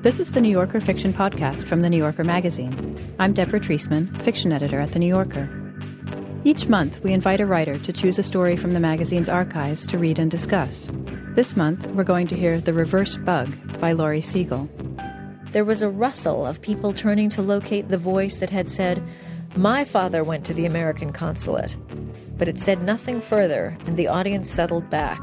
This is the New Yorker Fiction Podcast from The New Yorker magazine. I'm Deborah Treisman, fiction editor at The New Yorker. Each month, we invite a writer to choose a story from the magazine's archives to read and discuss. This month, we're going to hear The Reverse Bug by Laurie Siegel. There was a rustle of people turning to locate the voice that had said, "My father went to the American consulate." But it said nothing further, and the audience settled back.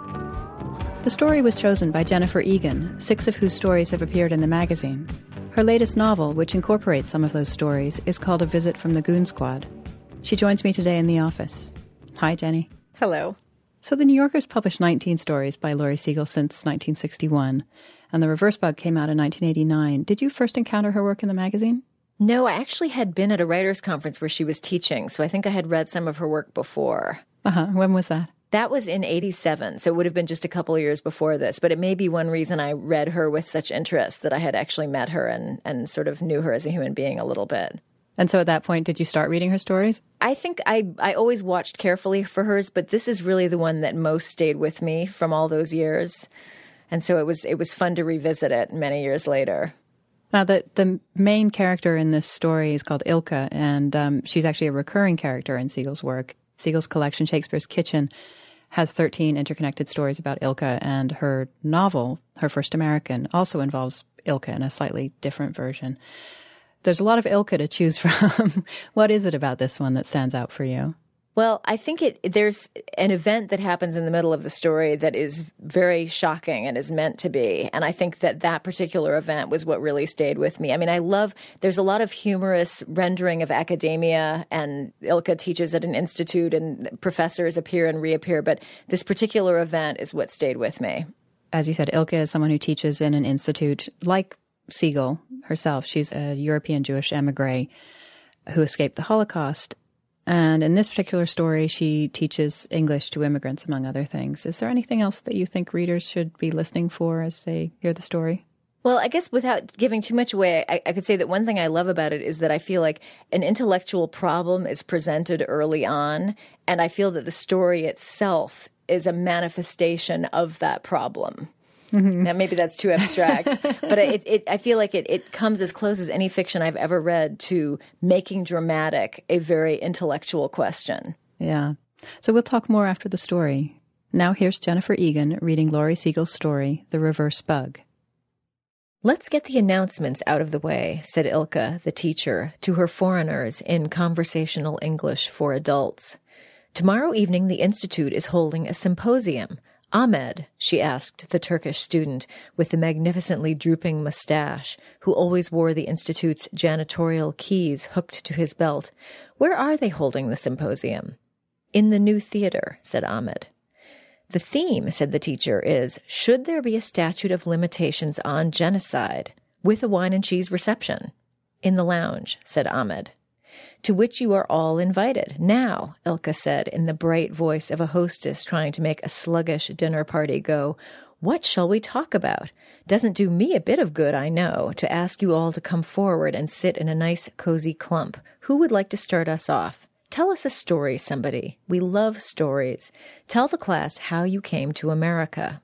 The story was chosen by Jennifer Egan, 6 of whose stories have appeared in the magazine. Her latest novel, which incorporates some of those stories, is called A Visit from the Goon Squad. She joins me today in the office. Hi, Jenny. Hello. So The New Yorker's published 19 stories by Laurie Siegel since 1961, and The Reverse Bug came out in 1989. Did you first encounter her work in the magazine? No, I actually had been at a writers' conference where she was teaching, so I think I had read some of her work before. When was that? That was in 87, so it would have been just a couple of years before this. But it may be one reason I read her with such interest that I had actually met her and sort of knew her as a human being a little bit. And so at that point, did you start reading her stories? I think I always watched carefully for hers, but this is really the one that most stayed with me from all those years. And so it was fun to revisit it many years later. Now, the main character in this story is called Ilka, and she's actually a recurring character in Siegel's work. Siegel's collection, Shakespeare's Kitchen, has 13 interconnected stories about Ilka, and her novel, Her First American, also involves Ilka in a slightly different version. There's a lot of Ilka to choose from. What is it about this one that stands out for you? Well, I think there's an event that happens in the middle of the story that is very shocking and is meant to be. And I think that particular event was what really stayed with me. I mean, there's a lot of humorous rendering of academia, and Ilka teaches at an institute and professors appear and reappear. But this particular event is what stayed with me. As you said, Ilka is someone who teaches in an institute like Siegel herself. She's a European Jewish emigre who escaped the Holocaust. And in this particular story, she teaches English to immigrants, among other things. Is there anything else that you think readers should be listening for as they hear the story? Well, I guess without giving too much away, I could say that one thing I love about it is that I feel like an intellectual problem is presented early on, and I feel that the story itself is a manifestation of that problem. Mm-hmm. Now, maybe that's too abstract, but I feel like it comes as close as any fiction I've ever read to making dramatic a very intellectual question. Yeah. So we'll talk more after the story. Now here's Jennifer Egan reading Laurie Siegel's story, The Reverse Bug. "Let's get the announcements out of the way," said Ilka, the teacher, to her foreigners in conversational English for adults. "Tomorrow evening the Institute is holding a symposium. Ahmed," she asked the Turkish student with the magnificently drooping mustache, who always wore the Institute's janitorial keys hooked to his belt, "where are they holding the symposium?" "In the new theater," said Ahmed. "The theme," said the teacher, "is, should there be a statute of limitations on genocide, with a wine and cheese reception?" "In the lounge," said Ahmed. "To which you are all invited. Now," Ilka said in the bright voice of a hostess trying to make a sluggish dinner party go, "what shall we talk about? Doesn't do me a bit of good, I know, to ask you all to come forward and sit in a nice cozy clump. Who would like to start us off? Tell us a story, somebody. We love stories. Tell the class how you came to America."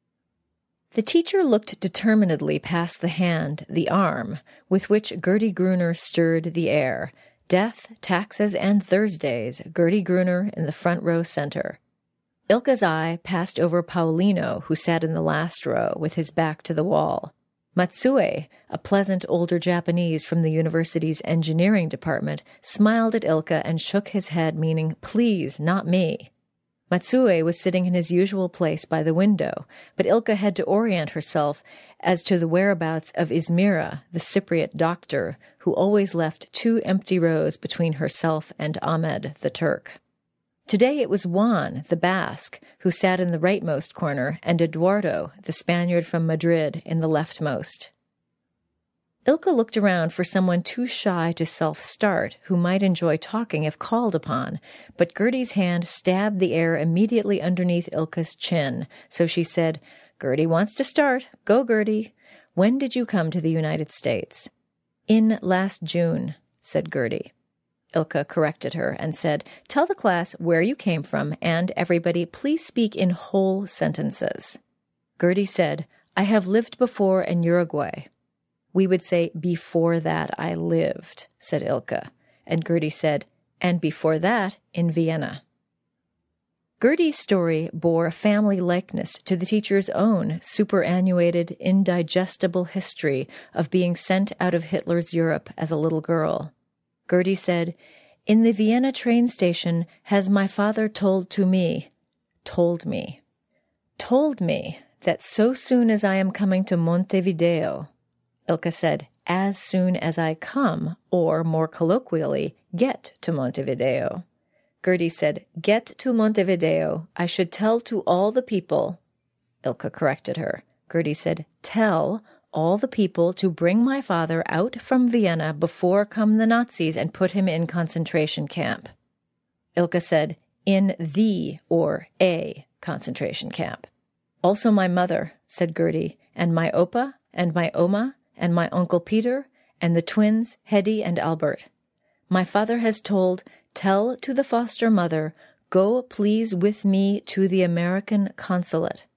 The teacher looked determinedly past the hand, the arm, with which Gertie Gruner stirred the air. Death, taxes, and Thursdays, Gertie Gruner in the front row center. Ilka's eye passed over Paulino, who sat in the last row with his back to the wall. Matsue, a pleasant older Japanese from the university's engineering department, smiled at Ilka and shook his head, meaning, "Please, not me." Matsue was sitting in his usual place by the window, but Ilka had to orient herself as to the whereabouts of Izmira, the Cypriot doctor, who always left 2 empty rows between herself and Ahmed, the Turk. Today it was Juan, the Basque, who sat in the rightmost corner, and Eduardo, the Spaniard from Madrid, in the leftmost. Ilka looked around for someone too shy to self-start, who might enjoy talking if called upon, but Gertie's hand stabbed the air immediately underneath Ilka's chin, so she said, "Gertie wants to start. Go, Gertie. When did you come to the United States?" "In last June," said Gertie. Ilka corrected her and said, "Tell the class where you came from, and everybody, please speak in whole sentences." Gertie said, "I have lived before in Uruguay." We would say, before that I lived, said Ilka. And Gertie said, and before that in Vienna. Gertie's story bore family likeness to the teacher's own superannuated, indigestible history of being sent out of Hitler's Europe as a little girl. Gertie said, in the Vienna train station has my father told me that so soon as I am coming to Montevideo. Ilka said, as soon as I come, or more colloquially, get to Montevideo. Gertie said, get to Montevideo. I should tell to all the people. Ilka corrected her. Gertie said, tell all the people to bring my father out from Vienna before come the Nazis and put him in concentration camp. Ilka said, in the or a concentration camp. Also my mother, said Gertie, and my opa, and my oma, and my Uncle Peter, and the twins, Hedy and Albert. My father has told, tell to the foster mother, go please with me to the American consulate.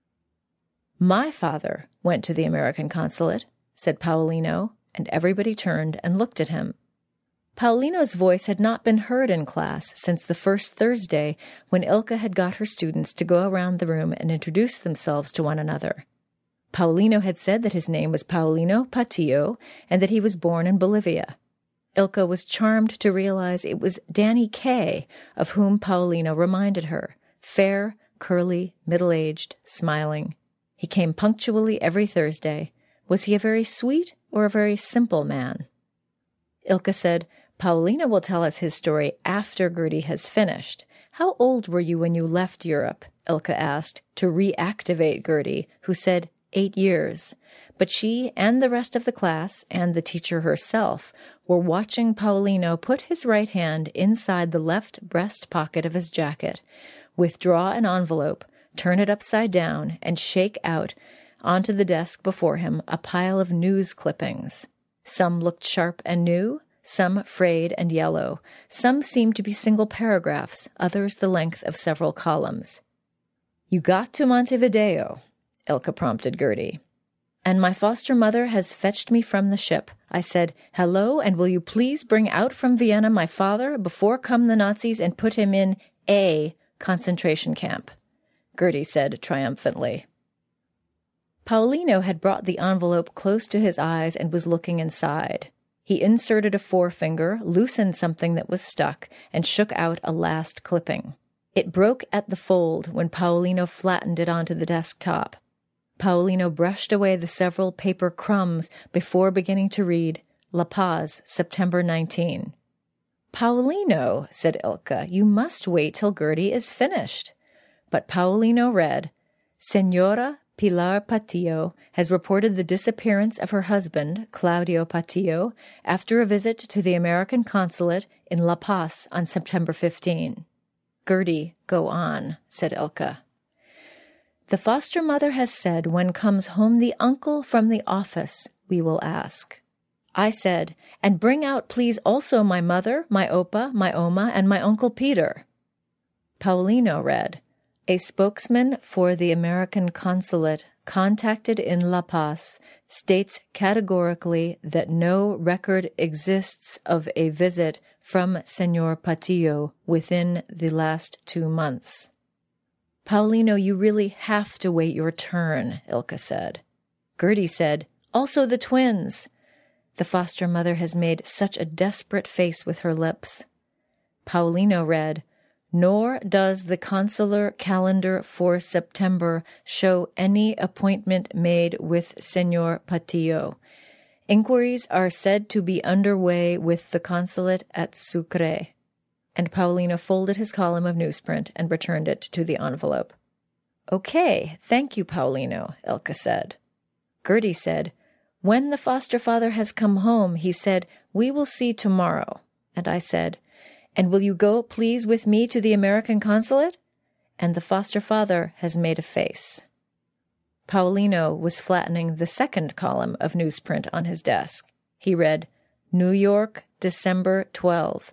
My father went to the American consulate, said Paolino, and everybody turned and looked at him. Paolino's voice had not been heard in class since the first Thursday when Ilka had got her students to go around the room and introduce themselves to one another. Paolino had said that his name was Paolino Patillo and that he was born in Bolivia. Ilka was charmed to realize it was Danny Kaye of whom Paolino reminded her, fair, curly, middle-aged, smiling. He came punctually every Thursday. Was he a very sweet or a very simple man? Ilka said, Paolino will tell us his story after Gertie has finished. How old were you when you left Europe? Ilka asked, to reactivate Gertie, who said 8 years. But she and the rest of the class, and the teacher herself, were watching Paolino put his right hand inside the left breast pocket of his jacket, withdraw an envelope, turn it upside down, and shake out onto the desk before him a pile of news clippings. Some looked sharp and new, some frayed and yellow. Some seemed to be single paragraphs, others the length of several columns. You got to Montevideo, Ilka prompted Gertie. And my foster mother has fetched me from the ship. I said, hello, and will you please bring out from Vienna my father before come the Nazis and put him in a concentration camp? Gertie said triumphantly. Paolino had brought the envelope close to his eyes and was looking inside. He inserted a forefinger, loosened something that was stuck, and shook out a last clipping. It broke at the fold when Paolino flattened it onto the desktop. Paolino brushed away the several paper crumbs before beginning to read, La Paz, September 19. Paolino, said Ilka, you must wait till Gertie is finished. But Paolino read, Senora Pilar Patillo has reported the disappearance of her husband, Claudio Patillo, after a visit to the American consulate in La Paz on September 15. Gertie, go on, said Ilka. The foster mother has said when comes home the uncle from the office, we will ask. I said, and bring out please also my mother, my opa, my oma, and my Uncle Peter. Paolino read, a spokesman for the American consulate contacted in La Paz states categorically that no record exists of a visit from Senor Patillo within the last 2 months. Paolino, you really have to wait your turn, Ilka said. Gertie said, also the twins. The foster mother has made such a desperate face with her lips. Paolino read, nor does the consular calendar for September show any appointment made with Senor Patillo. Inquiries are said to be underway with the consulate at Sucre. And Paolino folded his column of newsprint and returned it to the envelope. Okay, thank you, Paolino, Ilka said. Gertie said, when the foster father has come home, he said, we will see tomorrow. And I said, and will you go, please, with me to the American consulate? And the foster father has made a face. Paolino was flattening the second column of newsprint on his desk. He read, New York, December 12.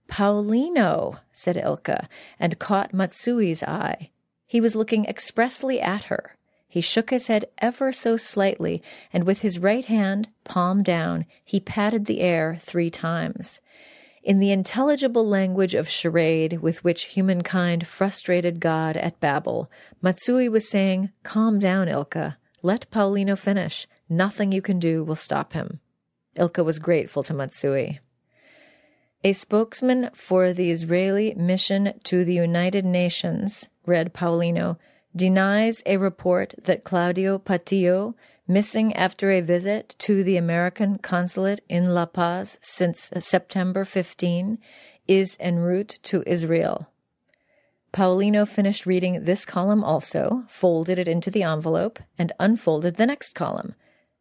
Paolino, said Ilka, and caught Matsui's eye. He was looking expressly at her. He shook his head ever so slightly, and with his right hand, palm down, he patted the air 3 times. In the intelligible language of charade with which humankind frustrated God at Babel, Matsui was saying, "Calm down, Ilka. Let Paolino finish. Nothing you can do will stop him." Ilka was grateful to Matsui. A spokesman for the Israeli mission to the United Nations, read Paolino, denies a report that Claudio Patillo, missing after a visit to the American consulate in La Paz since September 15, is en route to Israel. Paolino finished reading this column also, folded it into the envelope, and unfolded the next column.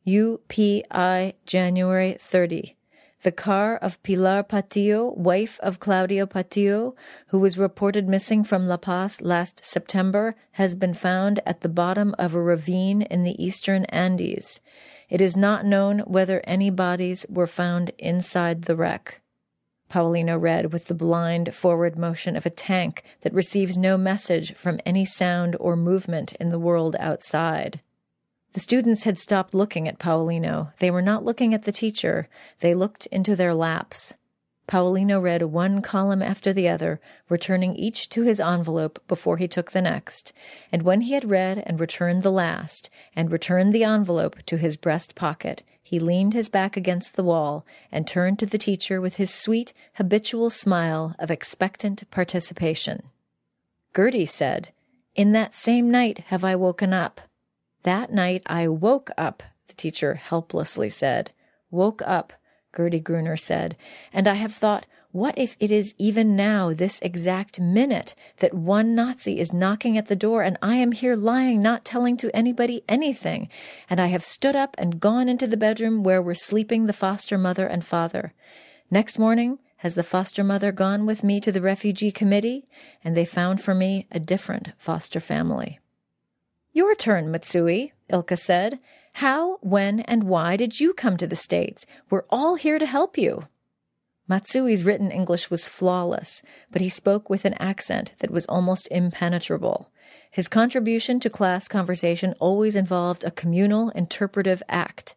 UPI, January 30. The car of Pilar Patillo, wife of Claudio Patillo, who was reported missing from La Paz last September, has been found at the bottom of a ravine in the eastern Andes. It is not known whether any bodies were found inside the wreck. Paolino read with the blind forward motion of a tank that receives no message from any sound or movement in the world outside. The students had stopped looking at Paolino. They were not looking at the teacher. They looked into their laps. Paolino read one column after the other, returning each to his envelope before he took the next, and when he had read and returned the last, and returned the envelope to his breast pocket, he leaned his back against the wall and turned to the teacher with his sweet, habitual smile of expectant participation. Gertie said, "In that same night have I woken up." "That night I woke up," the teacher helplessly said. "Woke up," Gertie Gruner said, "and I have thought, what if it is even now, this exact minute, that one Nazi is knocking at the door and I am here lying not telling to anybody anything, and I have stood up and gone into the bedroom where were sleeping the foster mother and father. Next morning, has the foster mother gone with me to the refugee committee, and they found for me a different foster family." "Your turn, Matsui," Ilka said. "How, when, and why did you come to the States? We're all here to help you." Matsui's written English was flawless, but he spoke with an accent that was almost impenetrable. His contribution to class conversation always involved a communal interpretive act.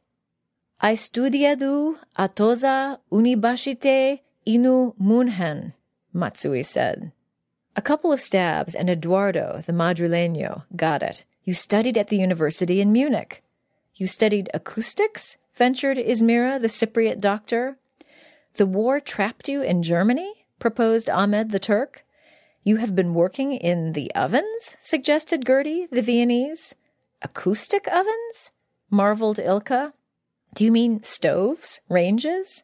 "I studiado a Tosa Universite inu Munchen," Matsui said. A couple of stabs, and Eduardo, the Madrileño, got it. "You studied at the university in Munich." "You studied acoustics?" ventured Ismira, the Cypriot doctor. "The war trapped you in Germany?" proposed Ahmed the Turk. "You have been working in the ovens?" suggested Gertie, the Viennese. "Acoustic ovens?" marveled Ilka. "Do you mean stoves? Ranges?"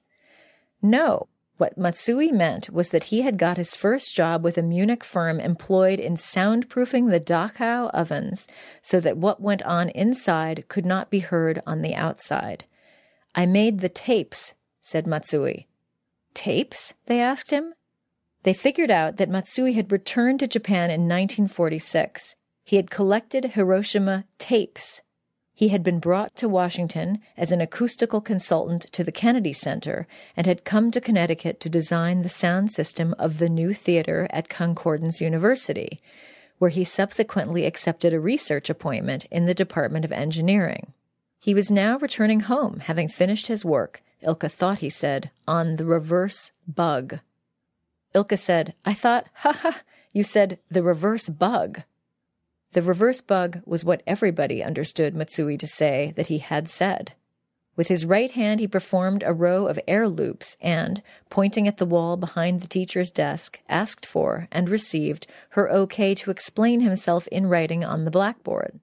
No. What Matsui meant was that he had got his first job with a Munich firm employed in soundproofing the Dachau ovens so that what went on inside could not be heard on the outside. "I made the tapes," said Matsui. "Tapes?" they asked him. They figured out that Matsui had returned to Japan in 1946. He had collected Hiroshima tapes. He had been brought to Washington as an acoustical consultant to the Kennedy Center and had come to Connecticut to design the sound system of the new theater at Concordance University, where he subsequently accepted a research appointment in the Department of Engineering. He was now returning home, having finished his work, Ilka thought he said, on the reverse bug. Ilka said, "I thought, you said the reverse bug." The reverse bug was what everybody understood Matsui to say that he had said. With his right hand he performed a row of air loops and, pointing at the wall behind the teacher's desk, asked for and received her okay to explain himself in writing on the blackboard.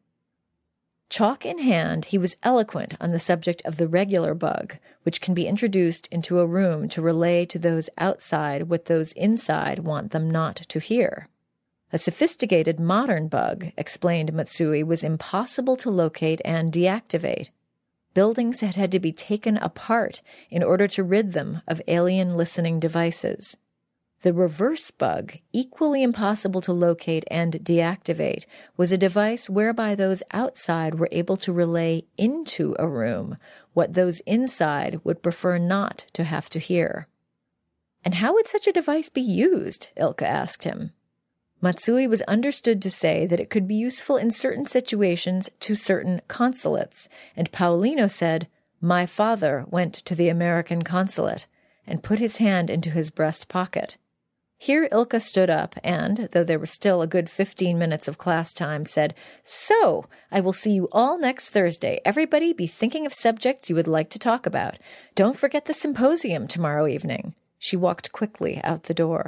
Chalk in hand, he was eloquent on the subject of the regular bug, which can be introduced into a room to relay to those outside what those inside want them not to hear. A sophisticated modern bug, explained Matsui, was impossible to locate and deactivate. Buildings had had to be taken apart in order to rid them of alien listening devices. The reverse bug, equally impossible to locate and deactivate, was a device whereby those outside were able to relay into a room what those inside would prefer not to have to hear. "And how would such a device be used?" Ilka asked him. Matsui was understood to say that it could be useful in certain situations to certain consulates, and Paolino said, "My father went to the American consulate," and put his hand into his breast pocket. Here Ilka stood up and, though there was still a good 15 minutes of class time, said, "So, I will see you all next Thursday. Everybody be thinking of subjects you would like to talk about. Don't forget the symposium tomorrow evening." She walked quickly out the door.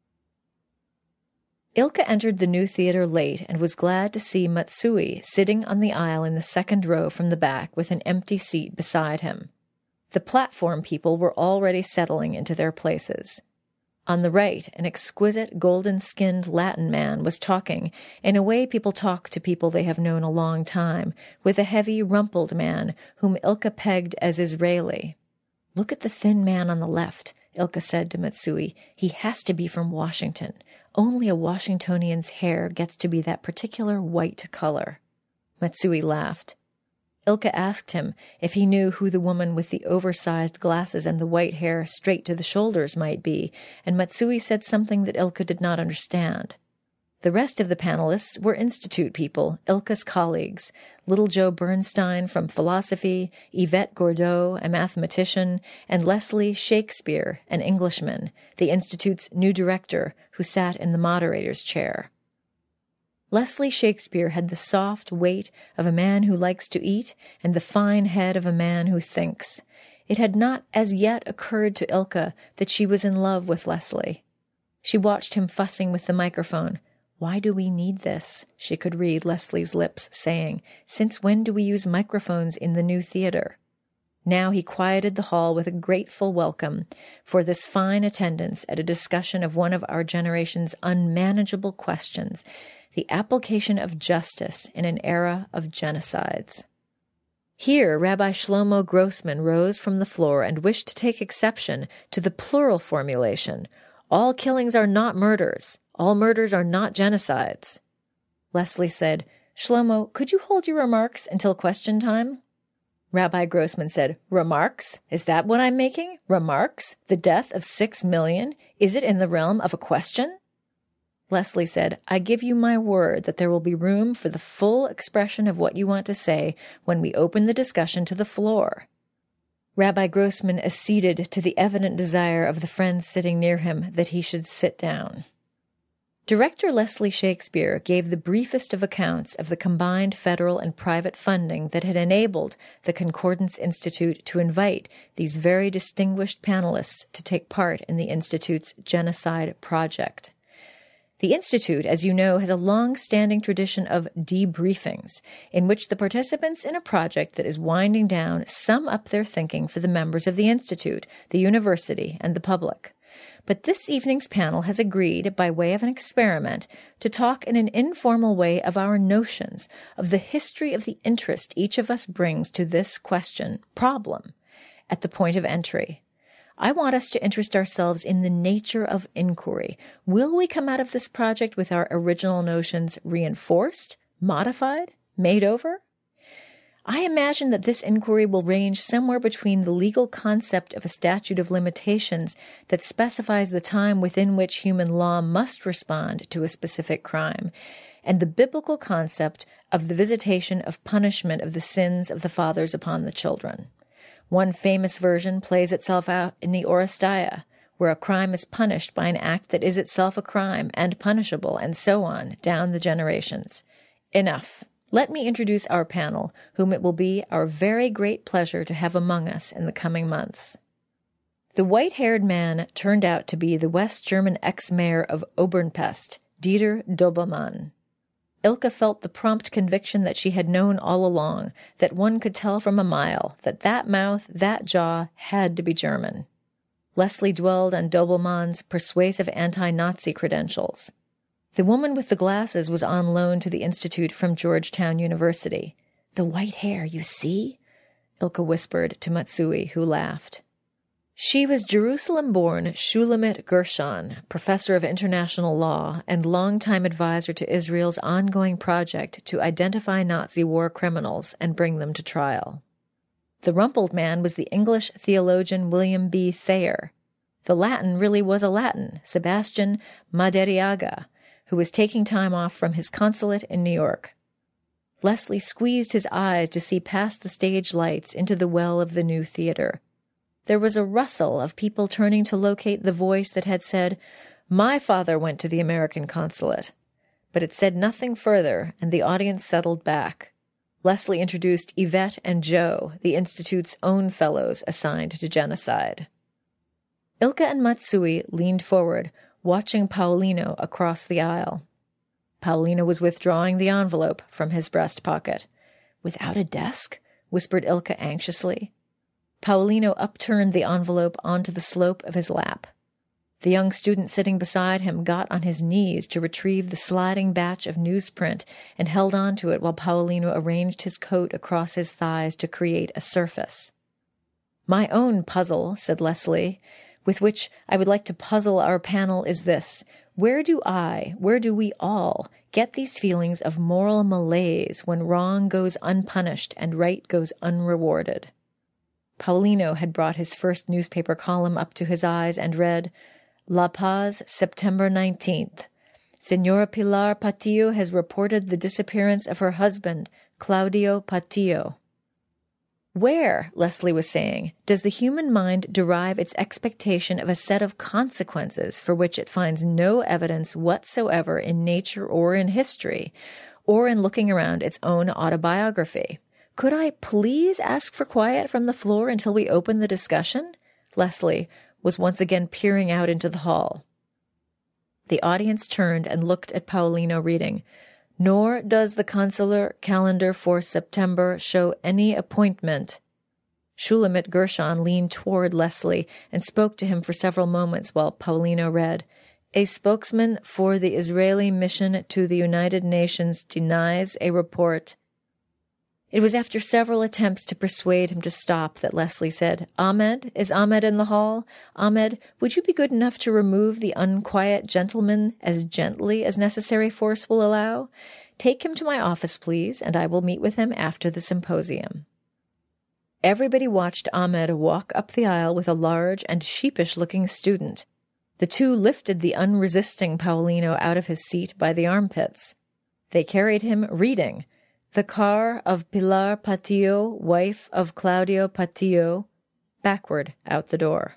Ilka entered the new theater late and was glad to see Matsui sitting on the aisle in the second row from the back with an empty seat beside him. The platform people were already settling into their places. On the right, an exquisite, golden-skinned Latin man was talking in a way people talk to people they have known a long time, with a heavy, rumpled man whom Ilka pegged as Israeli. "Look at the thin man on the left," Ilka said to Matsui. "He has to be from Washington. Only a Washingtonian's hair gets to be that particular white color." Matsui laughed. Ilka asked him if he knew who the woman with the oversized glasses and the white hair straight to the shoulders might be, and Matsui said something that Ilka did not understand. The rest of the panelists were Institute people, Ilka's colleagues, Little Joe Bernstein from philosophy, Yvette Gordeau, a mathematician, and Leslie Shakespeare, an Englishman, the Institute's new director, who sat in the moderator's chair. Leslie Shakespeare had the soft weight of a man who likes to eat and the fine head of a man who thinks. It had not as yet occurred to Ilka that she was in love with Leslie. She watched him fussing with the microphone. "Why do we need this?" she could read Leslie's lips saying. "Since when do we use microphones in the new theater?" Now he quieted the hall with a grateful welcome for this fine attendance at a discussion of one of our generation's unmanageable questions, the application of justice in an era of genocides. Here Rabbi Shlomo Grossman rose from the floor and wished to take exception to the plural formulation. "All killings are not murders. All murders are not genocides." Leslie said, "Shlomo, could you hold your remarks until question time?" Rabbi Grossman said, "Remarks? Is that what I'm making? Remarks? The death of 6 million? Is it in the realm of a question?" Leslie said, "I give you my word that there will be room for the full expression of what you want to say when we open the discussion to the floor." Rabbi Grossman acceded to the evident desire of the friends sitting near him that he should sit down. Director Leslie Shakespeare gave the briefest of accounts of the combined federal and private funding that had enabled the Concordance Institute to invite these very distinguished panelists to take part in the Institute's genocide project. The Institute, as you know, has a long-standing tradition of debriefings, in which the participants in a project that is winding down sum up their thinking for the members of the Institute, the university, and the public. But this evening's panel has agreed, by way of an experiment, to talk in an informal way of our notions, of the history of the interest each of us brings to this problem, at the point of entry. I want us to interest ourselves in the nature of inquiry. Will we come out of this project with our original notions reinforced, modified, made over? I imagine that this inquiry will range somewhere between the legal concept of a statute of limitations that specifies the time within which human law must respond to a specific crime, and the biblical concept of the visitation of punishment of the sins of the fathers upon the children. One famous version plays itself out in the Oresteia, where a crime is punished by an act that is itself a crime and punishable, and so on, down the generations. Enough. Let me introduce our panel, whom it will be our very great pleasure to have among us in the coming months. The white-haired man turned out to be the West German ex-mayor of Obernpest, Dieter Dobermann. Ilka felt the prompt conviction that she had known all along, that one could tell from a mile, that that mouth, that jaw, had to be German. Leslie dwelled on Dobermann's persuasive anti-Nazi credentials. The woman with the glasses was on loan to the Institute from Georgetown University. "The white hair, you see?" Ilka whispered to Matsui, who laughed. She was Jerusalem-born Shulamit Gershon, professor of international law and longtime advisor to Israel's ongoing project to identify Nazi war criminals and bring them to trial. The rumpled man was the English theologian William B. Thayer. The Latin really was a Latin, Sebastian Madariaga, who was taking time off from his consulate in New York. Leslie squeezed his eyes to see past the stage lights into the well of the new theater. There was a rustle of people turning to locate the voice that had said, "My father went to the American consulate." But it said nothing further, and the audience settled back. Leslie introduced Yvette and Joe, the Institute's own fellows assigned to genocide. Ilka and Matsui leaned forward, watching Paolino across the aisle. Paolino was withdrawing the envelope from his breast pocket. "Without a desk?" whispered Ilka anxiously. Paolino upturned the envelope onto the slope of his lap. The young student sitting beside him got on his knees to retrieve the sliding batch of newsprint and held on to it while Paolino arranged his coat across his thighs to create a surface. "My own puzzle," said Leslie, "with which I would like to puzzle our panel is this. Where do we all, get these feelings of moral malaise when wrong goes unpunished and right goes unrewarded?" Paolino had brought his first newspaper column up to his eyes and read, "La Paz, September 19th. Senora Pilar Patillo has reported the disappearance of her husband, Claudio Patillo." Where, Leslie was saying, does the human mind derive its expectation of a set of consequences for which it finds no evidence whatsoever in nature or in history, or in looking around its own autobiography? "Could I please ask for quiet from the floor until we open the discussion?" Leslie was once again peering out into the hall. The audience turned and looked at Paolino reading, "Nor does the consular calendar for September show any appointment." Shulamit Gershon leaned toward Leslie and spoke to him for several moments while Paolino read, "A spokesman for the Israeli mission to the United Nations denies a report." It was after several attempts to persuade him to stop that Leslie said, "Ahmed, is Ahmed in the hall? Ahmed, would you be good enough to remove the unquiet gentleman as gently as necessary force will allow? Take him to my office, please, and I will meet with him after the symposium." Everybody watched Ahmed walk up the aisle with a large and sheepish-looking student. The two lifted the unresisting Paolino out of his seat by the armpits. They carried him reading, "The car of Pilar Patillo, wife of Claudio Patillo," backward out the door.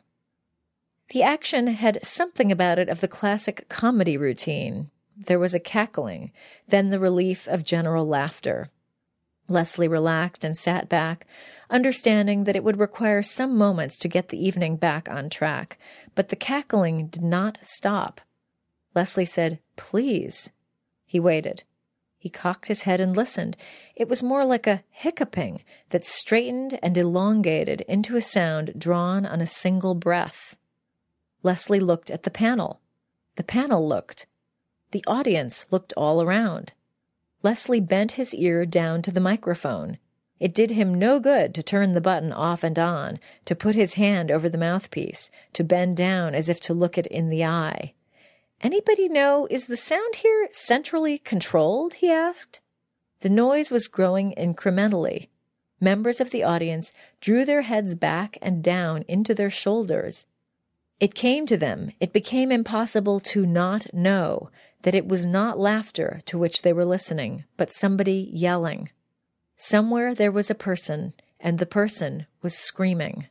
The action had something about it of the classic comedy routine. There was a cackling, then the relief of general laughter. Leslie relaxed and sat back, understanding that it would require some moments to get the evening back on track, but the cackling did not stop. Leslie said, "Please." He waited. He cocked his head and listened. It was more like a hiccuping that straightened and elongated into a sound drawn on a single breath. Leslie looked at the panel. The panel looked. The audience looked all around. Leslie bent his ear down to the microphone. It did him no good to turn the button off and on, to put his hand over the mouthpiece, to bend down as if to look it in the eye. "Anybody know, is the sound here centrally controlled?" he asked. The noise was growing incrementally. Members of the audience drew their heads back and down into their shoulders. It came to them, it became impossible to not know, that it was not laughter to which they were listening, but somebody yelling. Somewhere there was a person, and the person was screaming.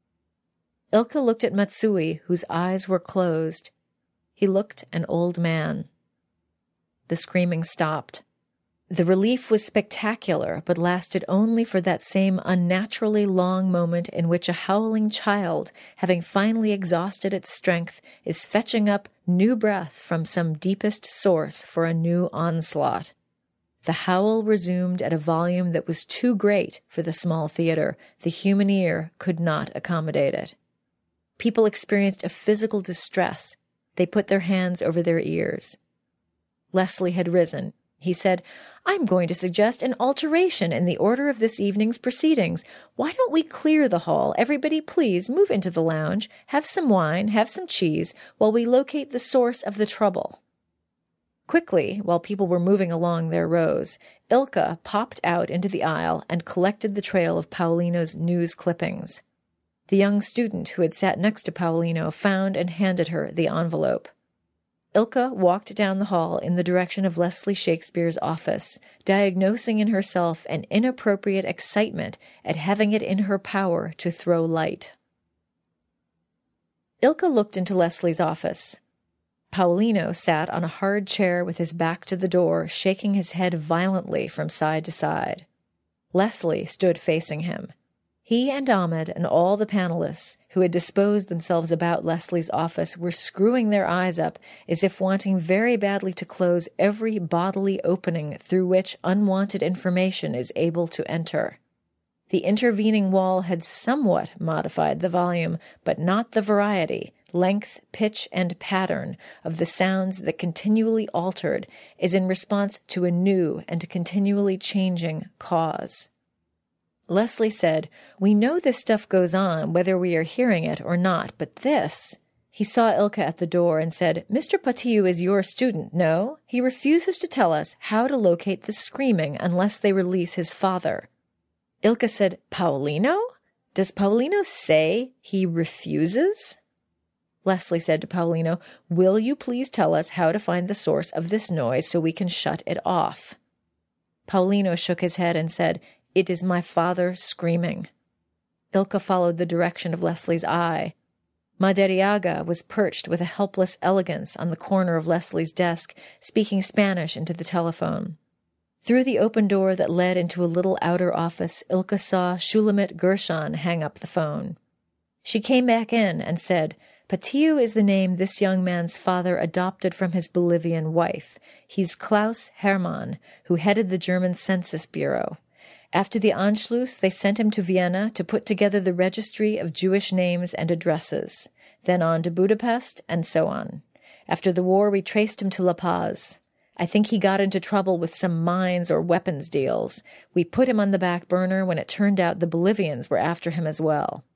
Ilka looked at Matsui, whose eyes were closed. He looked an old man. The screaming stopped. The relief was spectacular, but lasted only for that same unnaturally long moment in which a howling child, having finally exhausted its strength, is fetching up new breath from some deepest source for a new onslaught. The howl resumed at a volume that was too great for the small theater. The human ear could not accommodate it. People experienced a physical distress. They put their hands over their ears. Leslie had risen. He said, "I'm going to suggest an alteration in the order of this evening's proceedings. Why don't we clear the hall? Everybody, please move into the lounge, have some wine, have some cheese, while we locate the source of the trouble." Quickly, while people were moving along their rows, Ilka popped out into the aisle and collected the trail of Paolino's news clippings. The young student who had sat next to Paolino found and handed her the envelope. Ilka walked down the hall in the direction of Leslie Shakespeare's office, diagnosing in herself an inappropriate excitement at having it in her power to throw light. Ilka looked into Leslie's office. Paolino sat on a hard chair with his back to the door, shaking his head violently from side to side. Leslie stood facing him. He and Ahmed and all the panelists who had disposed themselves about Leslie's office were screwing their eyes up as if wanting very badly to close every bodily opening through which unwanted information is able to enter. The intervening wall had somewhat modified the volume, but not the variety, length, pitch, and pattern of the sounds that continually altered as in response to a new and continually changing cause. Leslie said, "We know this stuff goes on, whether we are hearing it or not, but this—" He saw Ilka at the door and said, "Mr. Patiou is your student, no? He refuses to tell us how to locate the screaming unless they release his father." Ilka said, "Paolino? Does Paolino say he refuses?" Leslie said to Paolino, "Will you please tell us how to find the source of this noise so we can shut it off?" Paolino shook his head and said, "It is my father screaming." Ilka followed the direction of Leslie's eye. Madariaga was perched with a helpless elegance on the corner of Leslie's desk, speaking Spanish into the telephone. Through the open door that led into a little outer office, Ilka saw Shulamit Gershon hang up the phone. She came back in and said, "Patiou is the name this young man's father adopted from his Bolivian wife. He's Klaus Hermann, who headed the German Census Bureau. After the Anschluss, they sent him to Vienna to put together the registry of Jewish names and addresses, then on to Budapest, and so on. After the war, we traced him to La Paz. I think he got into trouble with some mines or weapons deals. We put him on the back burner when it turned out the Bolivians were after him as well."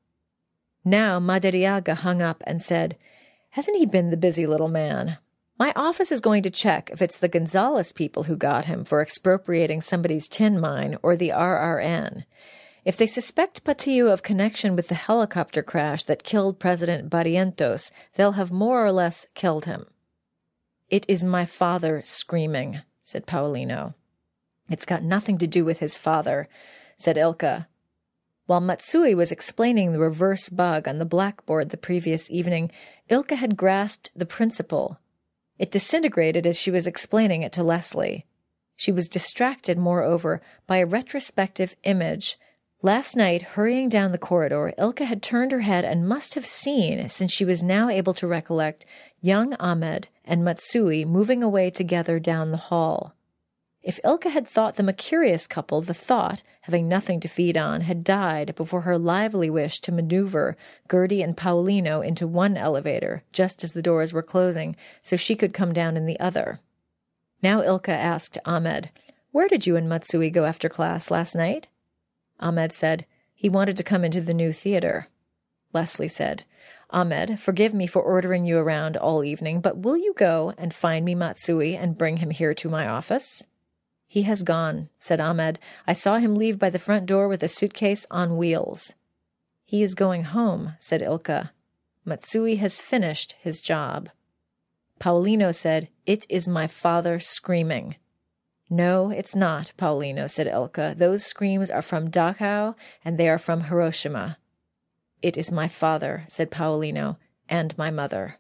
Now Madariaga hung up and said, "Hasn't he been the busy little man? My office is going to check if it's the Gonzales people who got him for expropriating somebody's tin mine or the RRN. If they suspect Patiou of connection with the helicopter crash that killed President Barrientos, they'll have more or less killed him." "It is my father screaming," said Paolino. "It's got nothing to do with his father," said Ilka. While Matsui was explaining the reverse bug on the blackboard the previous evening, Ilka had grasped the principle. It disintegrated as she was explaining it to Leslie. She was distracted, moreover, by a retrospective image. Last night, hurrying down the corridor, Ilka had turned her head and must have seen, since she was now able to recollect, young Ahmed and Matsui moving away together down the hall. If Ilka had thought them a curious couple, the thought, having nothing to feed on, had died before her lively wish to maneuver Gertie and Paolino into one elevator, just as the doors were closing, so she could come down in the other. Now Ilka asked Ahmed, "Where did you and Matsui go after class last night?" Ahmed said, "He wanted to come into the new theater." Leslie said, "Ahmed, forgive me for ordering you around all evening, but will you go and find me Matsui and bring him here to my office?" "He has gone," said Ahmed. "I saw him leave by the front door with a suitcase on wheels." "He is going home," said Ilka. "Matsui has finished his job." Paolino said, "It is my father screaming." "No, it's not, Paolino," said Ilka. "Those screams are from Dachau, and they are from Hiroshima." "It is my father," said Paolino, "and my mother."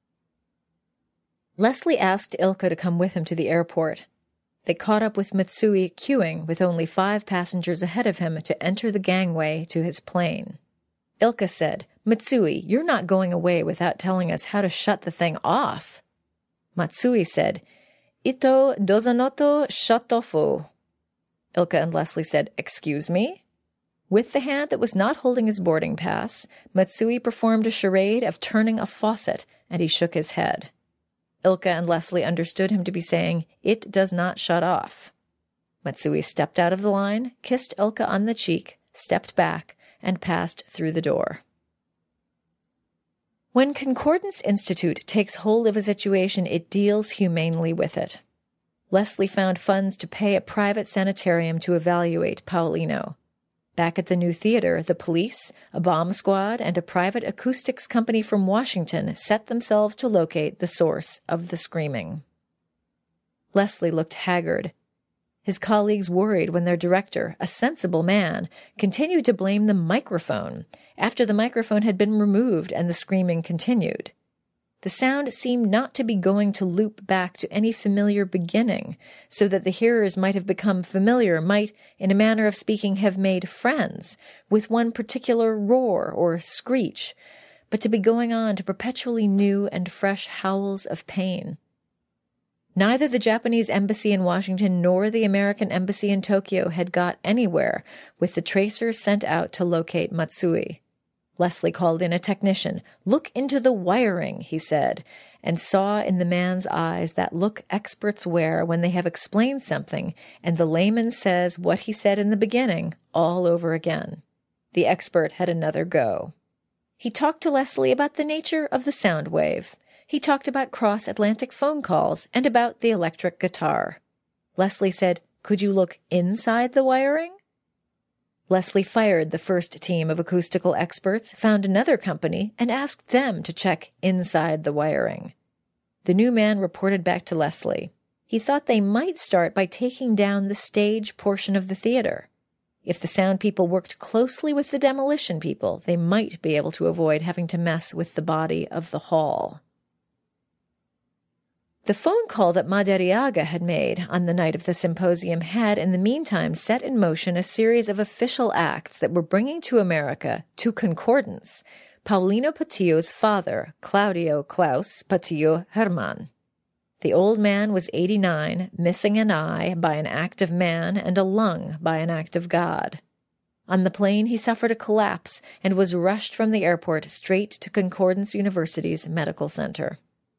Leslie asked Ilka to come with him to the airport. They caught up with Matsui queuing with only 5 passengers ahead of him to enter the gangway to his plane. Ilka said, "Matsui, you're not going away without telling us how to shut the thing off." Matsui said, "Ito dozanoto shatofu." Ilka and Leslie said, "Excuse me?" With the hand that was not holding his boarding pass, Matsui performed a charade of turning a faucet, and he shook his head. Ilka and Leslie understood him to be saying, "It does not shut off." Matsui stepped out of the line, kissed Ilka on the cheek, stepped back, and passed through the door. When Concordance Institute takes hold of a situation, it deals humanely with it. Leslie found funds to pay a private sanitarium to evaluate Paolino. Back at the new theater, the police, a bomb squad, and a private acoustics company from Washington set themselves to locate the source of the screaming. Leslie looked haggard. His colleagues worried when their director, a sensible man, continued to blame the microphone after the microphone had been removed and the screaming continued. The sound seemed not to be going to loop back to any familiar beginning, so that the hearers might have become familiar, might, in a manner of speaking, have made friends with one particular roar or screech, but to be going on to perpetually new and fresh howls of pain. Neither the Japanese embassy in Washington nor the American embassy in Tokyo had got anywhere with the tracers sent out to locate Matsui. Leslie called in a technician. "Look into the wiring," he said, and saw in the man's eyes that look experts wear when they have explained something and the layman says what he said in the beginning all over again. The expert had another go. He talked to Leslie about the nature of the sound wave. He talked about cross-Atlantic phone calls and about the electric guitar. Leslie said, "Could you look inside the wiring?" Leslie fired the first team of acoustical experts, found another company, and asked them to check inside the wiring. The new man reported back to Leslie. He thought they might start by taking down the stage portion of the theater. If the sound people worked closely with the demolition people, they might be able to avoid having to mess with the body of the hall. The phone call that Madariaga had made on the night of the symposium had, in the meantime, set in motion a series of official acts that were bringing to America, to concordance, Paulino Patillo's father, Claudio Klaus Patillo Herman. The old man was 89, missing an eye by an act of man and a lung by an act of God. On the plane, he suffered a collapse and was rushed from the airport straight to Concordance University's medical center.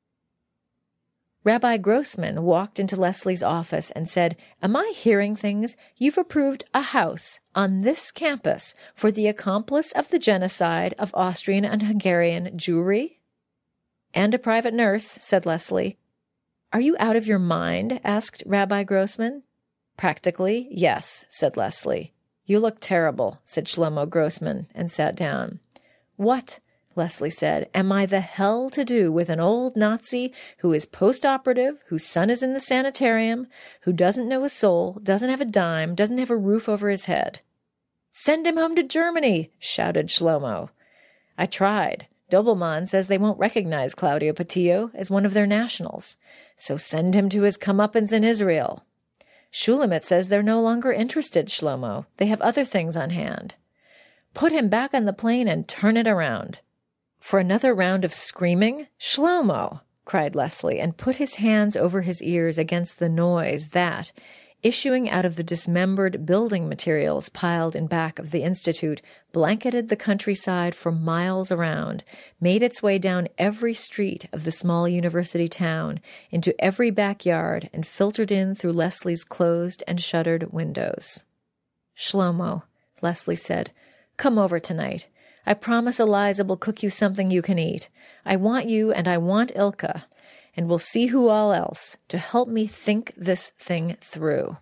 Rabbi Grossman walked into Leslie's office and said, "Am I hearing things? You've approved a house on this campus for the accomplice of the genocide of Austrian and Hungarian Jewry?" "And a private nurse," said Leslie. "Are you out of your mind?" asked Rabbi Grossman. "Practically, yes," said Leslie. "You look terrible," said Shlomo Grossman, and sat down. "What," Leslie said, "am I the hell to do with an old Nazi who is post-operative, whose son is in the sanitarium, who doesn't know a soul, doesn't have a dime, doesn't have a roof over his head?" "Send him home to Germany," shouted Shlomo. "I tried. Doppelmann says they won't recognize Claudio Patillo as one of their nationals, so send him to his comeuppance in Israel." "Shulamit says they're no longer interested, Shlomo. They have other things on hand." "Put him back on the plane and turn it around." "For another round of screaming? Shlomo!" cried Leslie, and put his hands over his ears against the noise that, issuing out of the dismembered building materials piled in back of the Institute, blanketed the countryside for miles around, made its way down every street of the small university town, into every backyard, and filtered in through Leslie's closed and shuttered windows. "Shlomo," Leslie said, "come over tonight. I promise Eliza will cook you something you can eat. I want you and I want Ilka, and we'll see who all else, to help me think this thing through."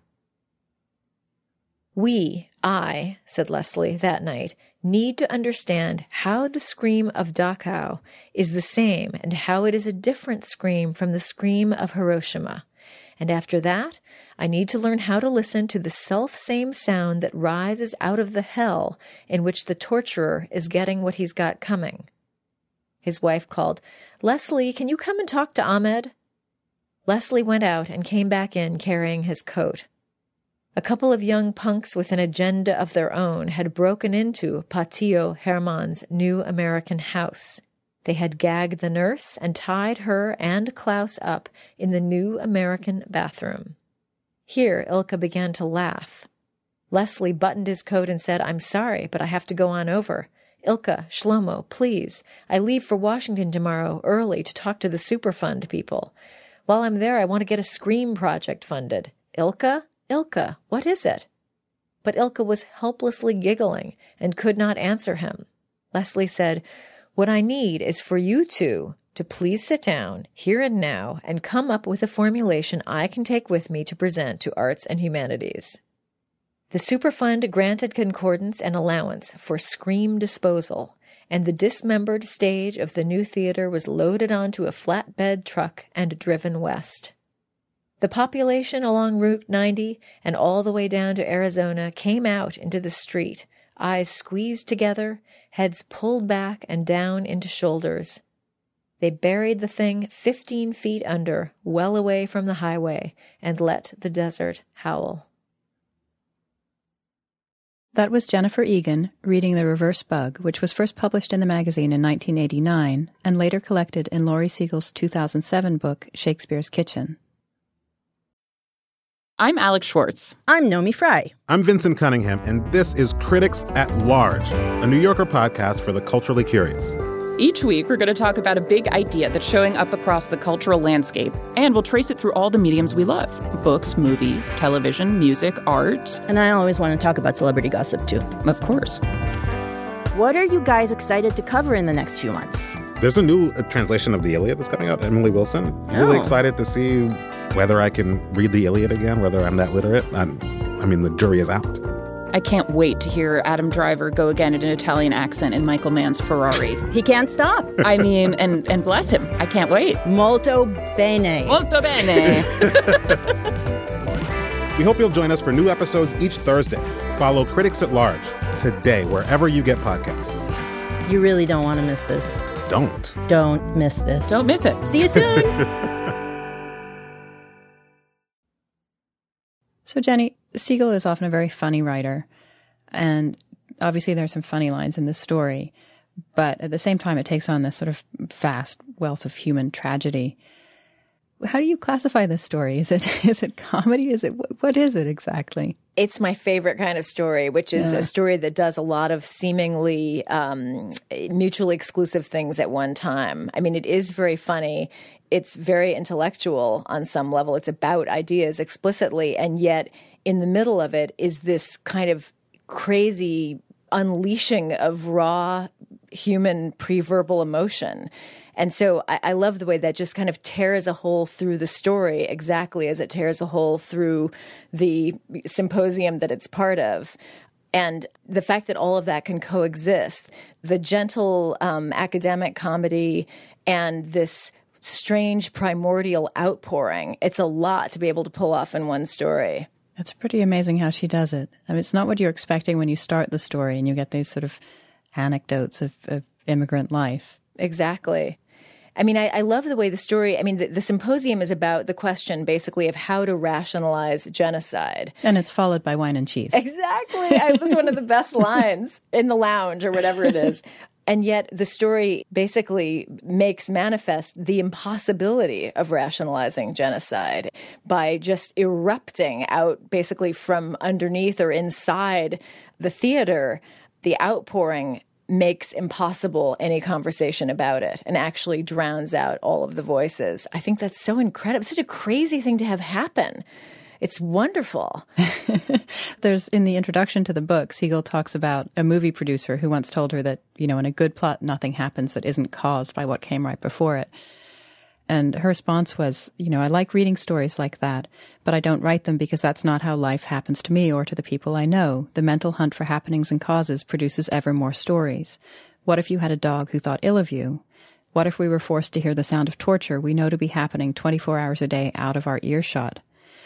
I, said Leslie that night, need to understand how the scream of Dachau is the same and how it is a different scream from the scream of Hiroshima. And after that, I need to learn how to listen to the self-same sound that rises out of the hell in which the torturer is getting what he's got coming. His wife called, "Leslie, can you come and talk to Ahmed?" Leslie went out and came back in carrying his coat. A couple of young punks with an agenda of their own had broken into Patillo Herman's new American house. They had gagged the nurse and tied her and Klaus up in the new American bathroom. Here Ilka began to laugh. Leslie buttoned his coat and said, "I'm sorry, but I have to go on over. Ilka, Shlomo, please. I leave for Washington tomorrow early to talk to the Superfund people. While I'm there, I want to get a Scream project funded. Ilka, what is it?" But Ilka was helplessly giggling and could not answer him. Leslie said, "What I need is for you two to please sit down, here and now, and come up with a formulation I can take with me to present to Arts and Humanities." The Superfund granted Concordance an allowance for scream disposal, and the dismembered stage of the new theater was loaded onto a flatbed truck and driven west. The population along Route 90 and all the way down to Arizona came out into the street, eyes squeezed together, heads pulled back and down into shoulders. They buried the thing 15 feet under, well away from the highway, and let the desert howl. That was Jennifer Egan reading The Reverse Bug, which was first published in the magazine in 1989 and later collected in Laurie Siegel's 2007 book, Shakespeare's Kitchen. I'm Alex Schwartz. I'm Nomi Fry. I'm Vincent Cunningham, and this is Critics at Large, a New Yorker podcast for the culturally curious. Each week, we're going to talk about a big idea that's showing up across the cultural landscape, and we'll trace it through all the mediums we love: books, movies, television, music, art. And I always want to talk about celebrity gossip, too. Of course. What are you guys excited to cover in the next few months? There's a new translation of the Iliad that's coming out, Emily Wilson. Really excited to see whether I can read the Iliad again, whether I'm that literate. I mean, the jury is out. I can't wait to hear Adam Driver go again in an Italian accent in Michael Mann's Ferrari. He can't stop. I mean, and bless him. I can't wait. Molto bene. Molto bene. We hope you'll join us for new episodes each Thursday. Follow Critics at Large today, wherever you get podcasts. You really don't want to miss this. Don't miss this. Don't miss it. See you soon. So, Jenny, Siegel is often a very funny writer, and obviously there are some funny lines in this story, but at the same time it takes on this sort of vast wealth of human tragedy. How do you classify this story? Is it comedy? What is it exactly? It's my favorite kind of story, which is a story that does a lot of seemingly mutually exclusive things at one time. I mean, it is very funny. It's very intellectual on some level. It's about ideas explicitly, and yet in the middle of it is this kind of crazy unleashing of raw human pre-verbal emotion. And so I love the way that just kind of tears a hole through the story exactly as it tears a hole through the symposium that it's part of. And the fact that all of that can coexist, the gentle academic comedy and this strange primordial outpouring, it's a lot to be able to pull off in one story. It's pretty amazing how she does it. I mean, it's not what you're expecting when you start the story and you get these sort of anecdotes of immigrant life. Exactly. I mean, I love the way the story, I mean, the symposium is about the question basically of how to rationalize genocide. And it's followed by wine and cheese. Exactly. That's one of the best lines in the lounge or whatever it is. And yet the story basically makes manifest the impossibility of rationalizing genocide by just erupting out basically from underneath or inside the theater. The outpouring makes impossible any conversation about it and actually drowns out all of the voices. I think that's so incredible. Such a crazy thing to have happen. It's wonderful. There's, in the introduction to the book, Siegel talks about a movie producer who once told her that, you know, in a good plot, nothing happens that isn't caused by what came right before it. And her response was, you know, I like reading stories like that, but I don't write them because that's not how life happens to me or to the people I know. The mental hunt for happenings and causes produces ever more stories. What if you had a dog who thought ill of you? What if we were forced to hear the sound of torture we know to be happening 24 hours a day out of our earshot?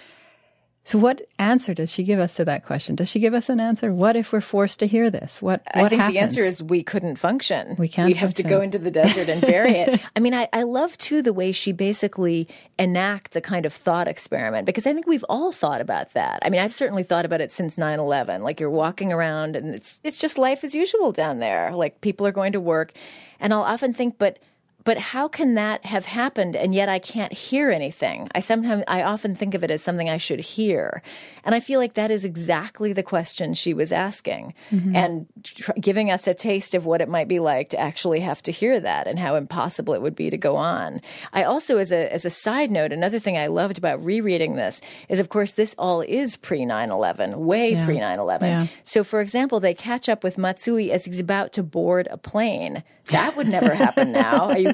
So what answer does she give us to that question? Does she give us an answer? What if we're forced to hear this? What happens? I think the answer is we couldn't function. We can't. We have to go into the desert and bury it. I mean, I love, too, the way she basically enacts a kind of thought experiment, because I think we've all thought about that. I mean, I've certainly thought about it since 9/11. Like, you're walking around and it's just life as usual down there. Like, people are going to work. And I'll often think, but how can that have happened and yet I can't hear anything? I often think of it as something I should hear. And I feel like that is exactly the question she was asking and giving us a taste of what it might be like to actually have to hear that and how impossible it would be to go on. I also, as a side note, another thing I loved about rereading this is, of course, this all is pre-9/11, pre-9/11. Yeah. So, for example, they catch up with Matsui as he's about to board a plane. That would never happen now. Are you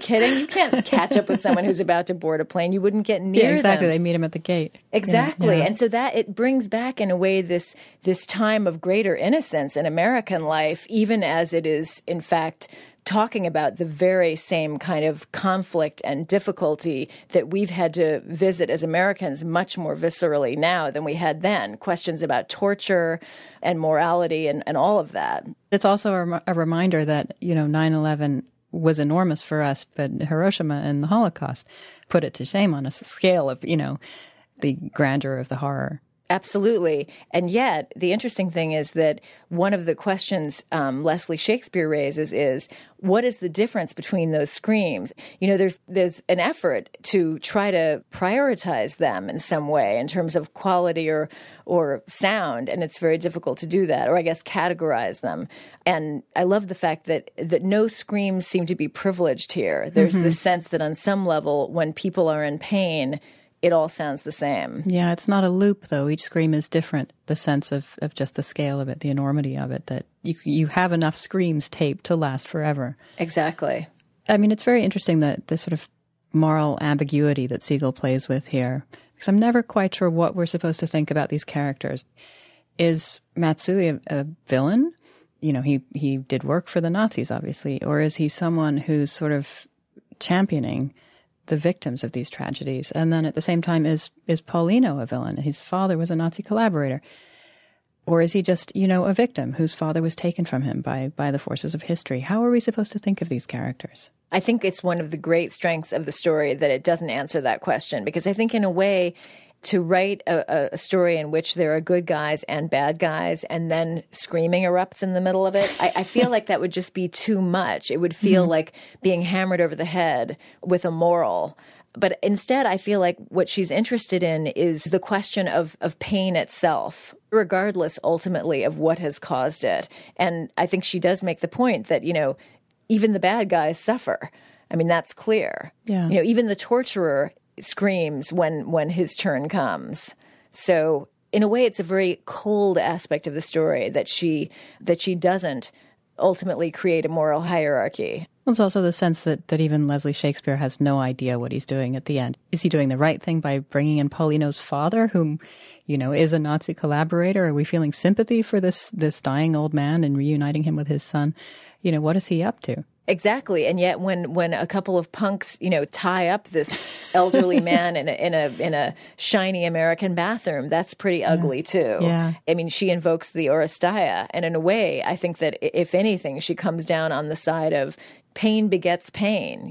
kidding? You can't catch up with someone who's about to board a plane. You wouldn't get near them. Exactly. They meet him at the gate. Exactly. Yeah. And so that it brings back, in a way, this time of greater innocence in American life, even as it is, in fact, talking about the very same kind of conflict and difficulty that we've had to visit as Americans much more viscerally now than we had then. Questions about torture and morality and all of that. It's also a reminder that, 9/11 was enormous for us, but Hiroshima and the Holocaust put it to shame on a scale of, the grandeur of the horror. Absolutely. And yet, the interesting thing is that one of the questions Leslie Shakespeare raises is, what is the difference between those screams? There's an effort to try to prioritize them in some way in terms of quality or sound, and it's very difficult to do that, or I guess categorize them. And I love the fact that no screams seem to be privileged here. There's this sense that on some level, when people are in pain, it all sounds the same. Yeah, it's not a loop, though. Each scream is different. The sense of just the scale of it, the enormity of it, that you have enough screams taped to last forever. Exactly. I mean, it's very interesting that the sort of moral ambiguity that Siegel plays with here, because I'm never quite sure what we're supposed to think about these characters. Is Matsui a villain? He did work for the Nazis, obviously. Or is he someone who's sort of championing the victims of these tragedies? And then at the same time, is Paulino a villain? His father was a Nazi collaborator. Or is he just, a victim whose father was taken from him by the forces of history? How are we supposed to think of these characters? I think it's one of the great strengths of the story that it doesn't answer that question, because I think in a way, to write a story in which there are good guys and bad guys and then screaming erupts in the middle of it, I feel like that would just be too much. It would feel like being hammered over the head with a moral. But instead, I feel like what she's interested in is the question of pain itself, regardless ultimately of what has caused it. And I think she does make the point that, even the bad guys suffer. I mean, that's clear. Yeah. Even the torturer screams when his turn comes. So in a way, it's a very cold aspect of the story that she doesn't ultimately create a moral hierarchy. It's also the sense that even Leslie Shakespeare has no idea what he's doing at the end. Is he doing the right thing by bringing in Paulino's father, whom, is a Nazi collaborator? Are we feeling sympathy for this dying old man and reuniting him with his son? What is he up to? Exactly. And yet when a couple of punks, tie up this elderly man in a shiny American bathroom, that's pretty ugly too. Yeah. I mean, she invokes the Oresteia. And in a way, I think that if anything, she comes down on the side of pain begets pain.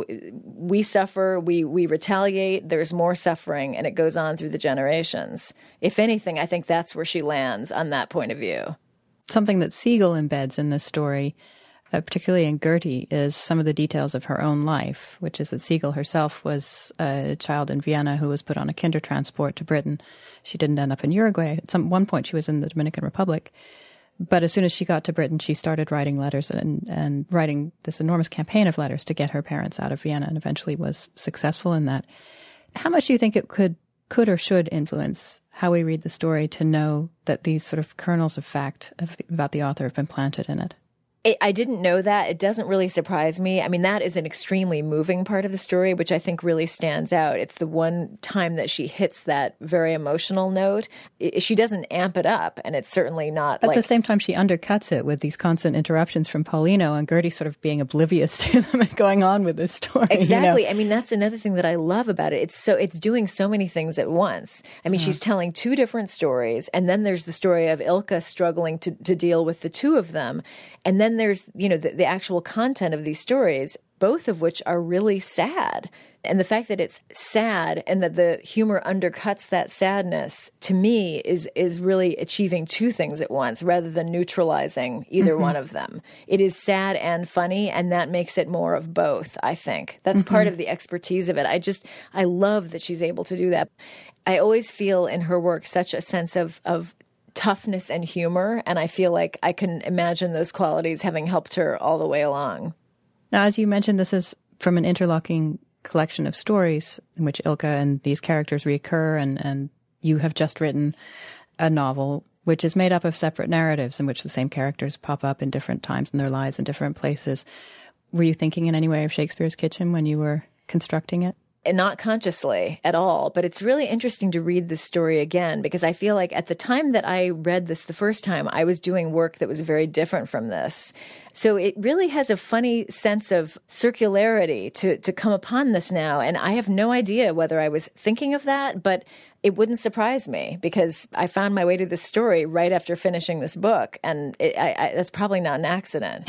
We suffer, we retaliate, there's more suffering, and it goes on through the generations. If anything, I think that's where she lands on that point of view. Something that Siegel embeds in this story, particularly in Gertie, is some of the details of her own life, which is that Siegel herself was a child in Vienna who was put on a kinder transport to Britain. She didn't end up in Uruguay. At one point, she was in the Dominican Republic. But as soon as she got to Britain, she started writing letters and writing this enormous campaign of letters to get her parents out of Vienna, and eventually was successful in that. How much do you think it could or should influence how we read the story to know that these sort of kernels of fact about the author have been planted in it? I didn't know that. It doesn't really surprise me. I mean, that is an extremely moving part of the story, which I think really stands out. It's the one time that she hits that very emotional note. She doesn't amp it up, and it's certainly not At the same time, she undercuts it with these constant interruptions from Paulino and Gertie sort of being oblivious to them and going on with this story. Exactly. I mean, that's another thing that I love about it. It's doing so many things at once. I mean, she's telling two different stories, and then there's the story of Ilka struggling to deal with the two of them. And then there's, the actual content of these stories, both of which are really sad. And the fact that it's sad and that the humor undercuts that sadness, to me, is really achieving two things at once rather than neutralizing either one of them. It is sad and funny, and that makes it more of both, I think. That's part of the expertise of it. I love that she's able to do that. I always feel in her work such a sense of toughness and humor, and I feel like I can imagine those qualities having helped her all the way along. Now, as you mentioned, this is from an interlocking collection of stories in which Ilka and these characters reoccur, and you have just written a novel which is made up of separate narratives in which the same characters pop up in different times in their lives in different places. Were you thinking in any way of Shakespeare's Kitchen when you were constructing it? And not consciously at all, but it's really interesting to read this story again, because I feel like at the time that I read this the first time, I was doing work that was very different from this. So it really has a funny sense of circularity to come upon this now. And I have no idea whether I was thinking of that, but it wouldn't surprise me because I found my way to this story right after finishing this book. And that's probably not an accident.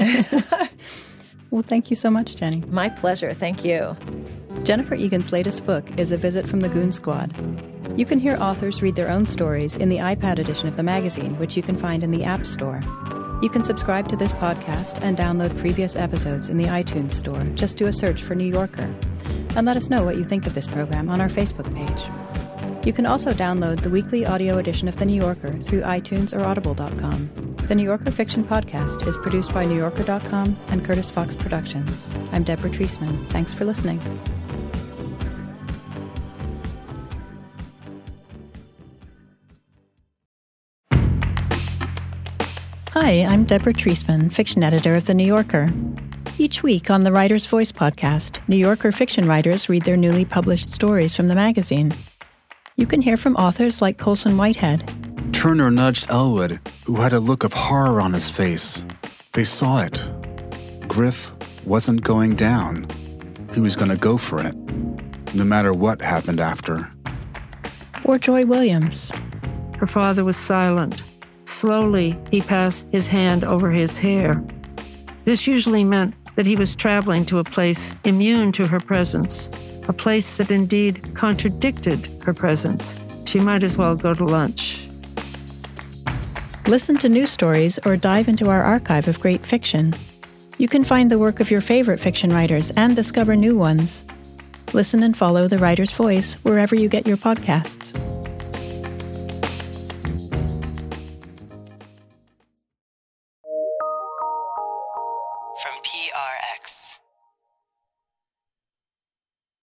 Well, thank you so much, Jenny. My pleasure. Thank you. Jennifer Egan's latest book is A Visit from the Goon Squad. You can hear authors read their own stories in the iPad edition of the magazine, which you can find in the App Store. You can subscribe to this podcast and download previous episodes in the iTunes Store. Just do a search for New Yorker. And let us know what you think of this program on our Facebook page. You can also download the weekly audio edition of The New Yorker through iTunes or Audible.com. The New Yorker Fiction Podcast is produced by NewYorker.com and Curtis Fox Productions. I'm Deborah Treisman. Thanks for listening. Hi, I'm Deborah Treisman, fiction editor of The New Yorker. Each week on the Writer's Voice podcast, New Yorker fiction writers read their newly published stories from the magazine. You can hear from authors like Colson Whitehead. Turner nudged Elwood, who had a look of horror on his face. They saw it. Griff wasn't going down. He was going to go for it, no matter what happened after. Or Joy Williams. Her father was silent. Slowly, he passed his hand over his hair. This usually meant that he was traveling to a place immune to her presence, a place that indeed contradicted her presence. She might as well go to lunch. Listen to new stories or dive into our archive of great fiction. You can find the work of your favorite fiction writers and discover new ones. Listen and follow The Writer's Voice wherever you get your podcasts.